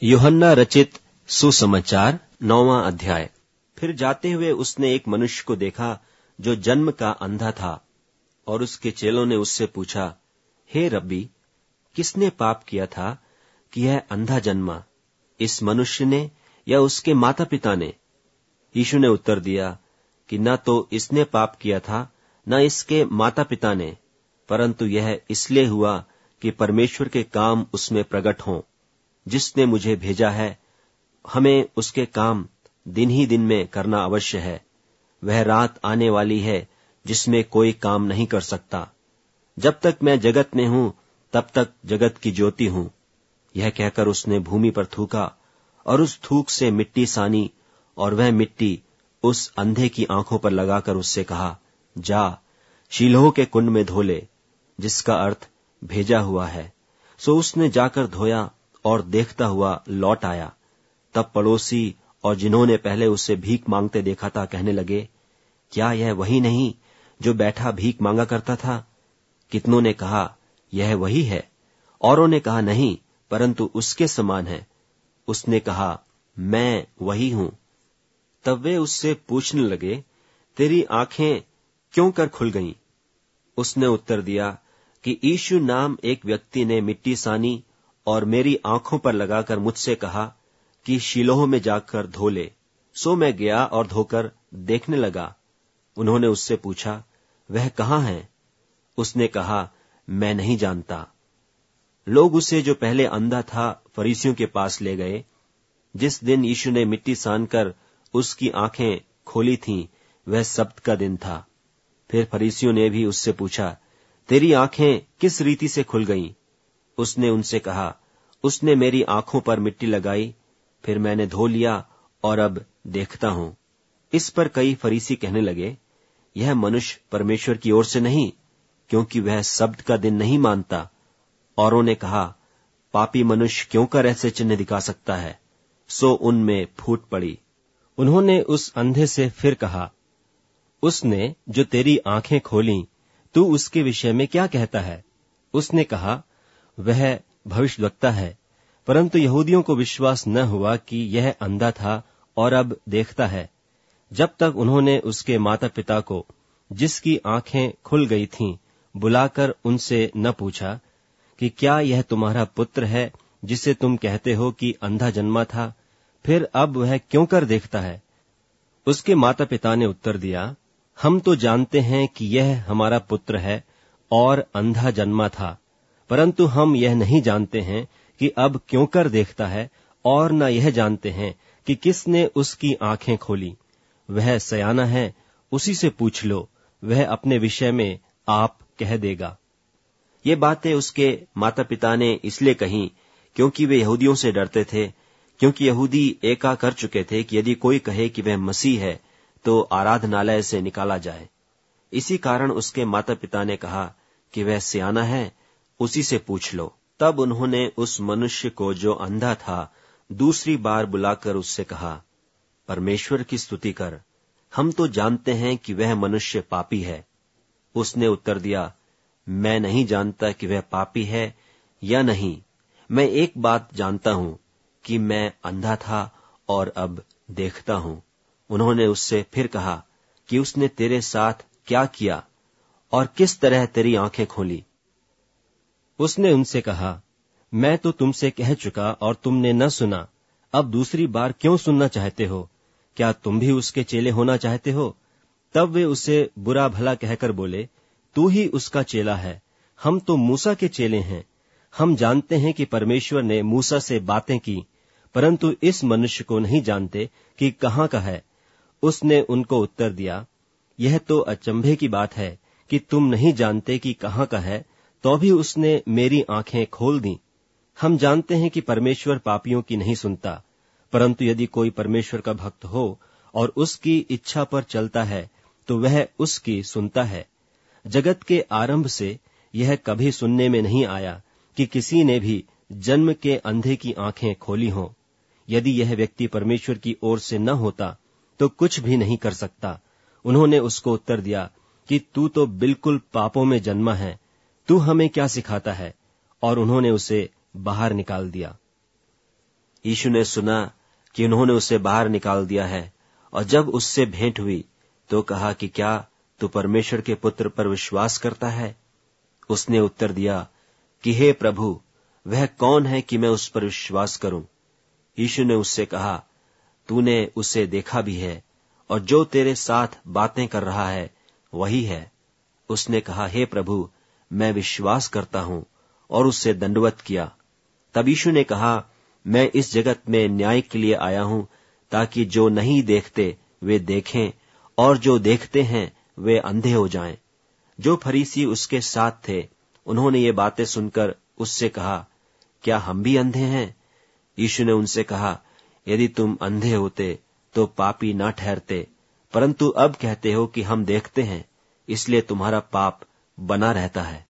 यूहन्ना रचित सुसमाचार 9वां अध्याय। फिर जाते हुए उसने एक मनुष्य को देखा जो जन्म का अंधा था, और उसके चेलों ने उससे पूछा, हे रब्बी, किसने पाप किया था कि यह अंधा जन्मा, इस मनुष्य ने या उसके माता पिता ने? यीशु ने उत्तर दिया कि न तो इसने पाप किया था, न इसके माता पिता ने, परंतु यह इसलिए हुआ कि परमेश्वर के काम उसमें प्रकट हों। जिसने मुझे भेजा है, हमें उसके काम दिन ही दिन में करना अवश्य है। वह रात आने वाली है जिसमें कोई काम नहीं कर सकता। जब तक मैं जगत में हूं, तब तक जगत की ज्योति हूं। यह कहकर उसने भूमि पर थूका, और उस थूक से मिट्टी सानी, और वह मिट्टी उस अंधे की आंखों पर लगाकर उससे कहा, जा शीलोह के कुंड में धो ले, जिसका अर्थ भेजा हुआ है। सो उसने जाकर धोया और देखता हुआ लौट आया। तब पड़ोसी और जिन्होंने पहले उसे भीख मांगते देखा था कहने लगे, क्या यह वही नहीं जो बैठा भीख मांगा करता था? कितनों ने कहा, यह वही है। औरों ने कहा, नहीं, परंतु उसके समान है। उसने कहा, मैं वही हूं। तब वे उससे पूछने लगे, तेरी आंखें क्यों कर खुल गईं? उसने उत्तर दिया कि यीशु नाम एक व्यक्ति ने मिट्टी सानी और मेरी आंखों पर लगाकर मुझसे कहा कि शीलोह में जाकर धो ले। सो मैं गया और धोकर देखने लगा। उन्होंने उससे पूछा, वह कहाँ है? उसने कहा, मैं नहीं जानता। लोग उसे, जो पहले अंधा था, फरीसियों के पास ले गए। जिस दिन यीशु ने मिट्टी सानकर उसकी आंखें खोली थीं, वह सब्त का दिन था। फिर फरीसियों ने भी उससे पूछा, तेरी आंखें किस रीति से खुल गईं? उसने उनसे कहा, उसने मेरी आंखों पर मिट्टी लगाई, फिर मैंने धो लिया और अब देखता हूं। इस पर कई फरीसी कहने लगे, यह मनुष्य परमेश्वर की ओर से नहीं, क्योंकि वह सब्त का दिन नहीं मानता। औरों ने कहा, पापी मनुष्य क्यों कर ऐसे चिन्ह दिखा सकता है? सो उनमें फूट पड़ी। उन्होंने उस अंधे से फिर कहा, उसने जो तेरी आंखें खोली, तू उसके विषय में क्या कहता है? उसने कहा, वह भविष्यद्वक्ता है। परंतु यहूदियों को विश्वास न हुआ कि यह अंधा था और अब देखता है, जब तक उन्होंने उसके माता पिता को, जिसकी आंखें खुल गई थीं, बुलाकर उनसे न पूछा कि क्या यह तुम्हारा पुत्र है जिसे तुम कहते हो कि अंधा जन्मा था, फिर अब वह क्यों कर देखता है? उसके माता पिता ने उत्तर दिया, हम तो जानते हैं कि यह हमारा पुत्र है और अंधा जन्मा था, परंतु हम यह नहीं जानते हैं कि अब क्यों कर देखता है, और न यह जानते हैं कि किसने उसकी आंखें खोली। वह सयाना है, उसी से पूछ लो, वह अपने विषय में आप कह देगा। ये बातें उसके माता पिता ने इसलिए कहीं क्योंकि वे यहूदियों से डरते थे, क्योंकि यहूदी एका कर चुके थे कि यदि कोई कहे कि वह मसीह है तो आराधनालय से निकाला जाए। इसी कारण उसके माता पिता ने कहा कि वह सियाना है, उसी से पूछ लो। तब उन्होंने उस मनुष्य को, जो अंधा था, दूसरी बार बुलाकर उससे कहा, परमेश्वर की स्तुति कर, हम तो जानते हैं कि वह मनुष्य पापी है। उसने उत्तर दिया, मैं नहीं जानता कि वह पापी है या नहीं। मैं एक बात जानता हूं कि मैं अंधा था और अब देखता हूं। उन्होंने उससे फिर कहा कि उसने तेरे साथ क्या किया और किस तरह तेरी आंखें खोली? उसने उनसे कहा, मैं तो तुमसे कह चुका और तुमने न सुना, अब दूसरी बार क्यों सुनना चाहते हो? क्या तुम भी उसके चेले होना चाहते हो? तब वे उसे बुरा भला कहकर बोले, तू ही उसका चेला है, हम तो मूसा के चेले हैं। हम जानते हैं कि परमेश्वर ने मूसा से बातें की, परंतु इस मनुष्य को नहीं जानते कि कहाँ का है। उसने उनको उत्तर दिया, यह तो अचंभे की बात है कि तुम नहीं जानते कि कहाँ का है, तो भी उसने मेरी आंखें खोल दी। हम जानते हैं कि परमेश्वर पापियों की नहीं सुनता, परंतु यदि कोई परमेश्वर का भक्त हो और उसकी इच्छा पर चलता है, तो वह उसकी सुनता है। जगत के आरंभ से यह कभी सुनने में नहीं आया कि किसी ने भी जन्म के अंधे की आंखें खोली हों। यदि यह व्यक्ति परमेश्वर की ओर से न होता तो कुछ भी नहीं कर सकता। उन्होंने उसको उत्तर दिया कि तू तो बिल्कुल पापों में जन्मा है, तू हमें क्या सिखाता है? और उन्होंने उसे बाहर निकाल दिया। यीशु ने सुना कि उन्होंने उसे बाहर निकाल दिया है, और जब उससे भेंट हुई तो कहा कि क्या तू परमेश्वर के पुत्र पर विश्वास करता है? उसने उत्तर दिया कि हे प्रभु, वह कौन है कि मैं उस पर विश्वास करूं? यीशु ने उससे कहा, तूने उसे देखा भी है, और जो तेरे साथ बातें कर रहा है वही है। उसने कहा, हे प्रभु, मैं विश्वास करता हूं, और उससे दंडवत किया। तब यीशु ने कहा, मैं इस जगत में न्याय के लिए आया हूं, ताकि जो नहीं देखते वे देखें, और जो देखते हैं वे अंधे हो जाएं। जो फरीसी उसके साथ थे, उन्होंने ये बातें सुनकर उससे कहा, क्या हम भी अंधे हैं? यीशु ने उनसे कहा, यदि तुम अंधे होते तो पापी ना ठहरते, परंतु अब कहते हो कि हम देखते हैं, इसलिए तुम्हारा पाप बना रहता है।